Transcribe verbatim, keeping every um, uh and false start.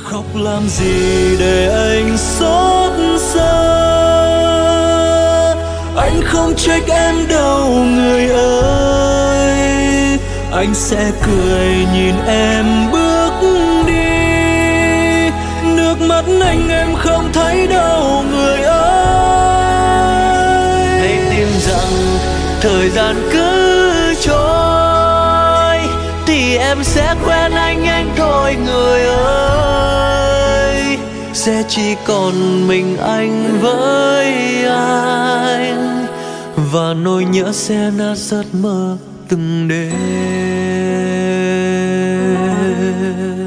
Khóc làm gì để anh xót xa, anh không trách em đâu người ơi. Anh sẽ cười nhìn em bước đi, nước mắt anh em không thấy đâu người ơi. Hãy tin rằng thời gian cứ trôi thì em sẽ quen anh anh thôi người ơi. Sẽ chỉ còn mình anh với anh, và nỗi nhớ sẽ nát giấc mơ từng đêm.